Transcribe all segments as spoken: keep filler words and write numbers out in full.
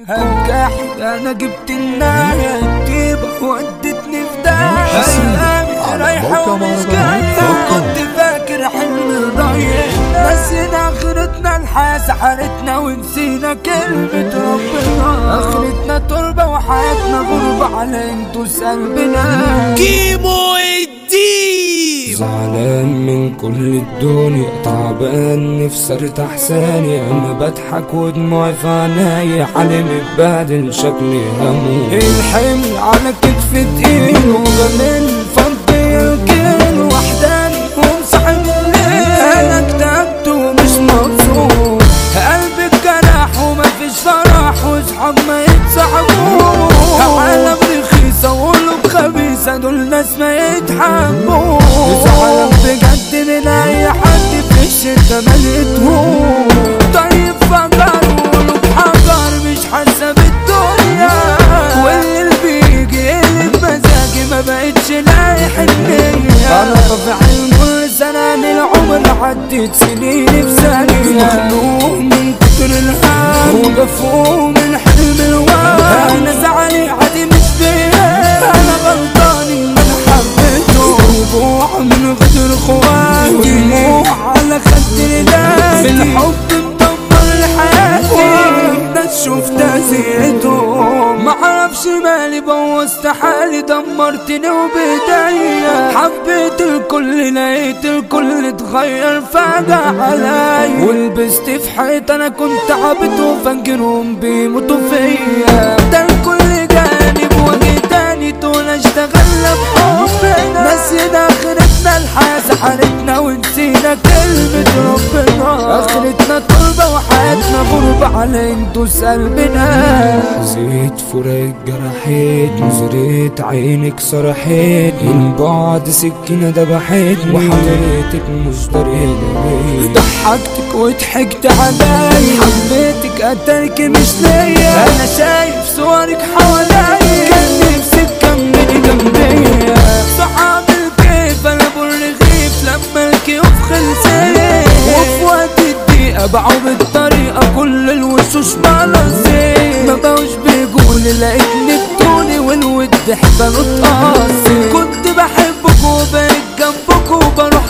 هنجحد انا جبت النهاية الطيبة ودتني في داهية ايامي رايحة ومش جاية كنت فاكر حلم ضايع نسينا اخرتنا الحياة سحرتنا ونسينا كلمة ربنا اخرتنا تربة وحياتنا غربة على انتوس قلبنا كيمو الديب زعلان من كل الدنيا تعبان نفسي ارتاح ثانية انا بضحك ودموعي في عينيا حالي متبهدل شكلي هموت الحمل على كتفي تقيل وغليل فضي يركن وحداني ومصاحب الليل انا اكتئبت ومش مبسوط قلبي اتجرح ومفيش فرح وصحاب ما يتصاحبوش عالم رخيصة وقلوب خبيثة دول ناس ما يتحبوش زعلان بجد من اي حد في الشتا ملقتهوش طيب فجر وقلوب حجر مش حاسة بالدنيا واللي بيجي يقلب مزاجي ما بقتش لاقي حنية انا طفع المر زنان العمر عدت سنين في ثانية مخلوق من كتر الهم ومدفوق من حلم الوهم انا زعلي عادي مش بيا انا غلطاني من حبيته رجوع من غدر اخواتي دموع على خد رجالي الحب مدمر لحياتي ناس شفتها زيتهم معرفش مالي بوظت حالي دمرتني وبداية حبيت الكل لقيت الكل اتغير فجأة عليا ولبست في حيط انا كنت عبد وفاكرهم بيموتوا فيا ده الكل جاني بوجه تاني طول اشتغل بحبنا نسينا اخرتنا الحياة سحرتنا ونسينا كلمة ربنا اخرتنا تربة وحياتنا غربة على انتوس قلبنا زيت فراق جرحيت نظريت عينك صرحيت من بعد سكينة دبحتني وحضرتك مش دريانة ضحكتك وضحكت عليا حبيتك قتلك مش ليا انا شايف صورك حواليا كان نفسك تكملي جنبيا صحاب الكيف انا بالرغيف لما الكيوف خلصت وفي وقت الدقيقة باعوا بالطريقة كل الوشوش مالزين ما بقوش بيقولي لقيتني بطولي والود حبالو اتقاسي كنت بحبك وبقيت جنبك وبروح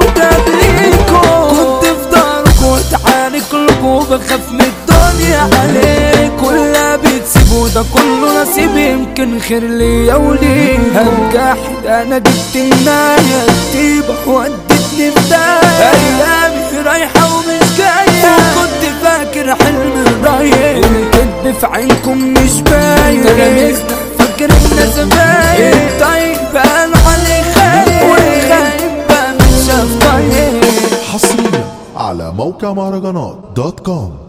عالمقابليكوا كنت في دارك وتعارك لكم وبخاف من الدنيا عليك كلها بتسيبوا ده كله نصيب يمكن خير ليا وليك هنجحد انا جبت النهاية الطيبة ودتني في داهية ايامي رايحة ومش جاية وكنت فاكر حلم ضايع الكدب في عينكم مش باين تلاميذنا فاكرنا زمايل طيب انا علي خايف والخايف بقى مش شاف طيب حصريا على موقع مهرجانات دوت كوم.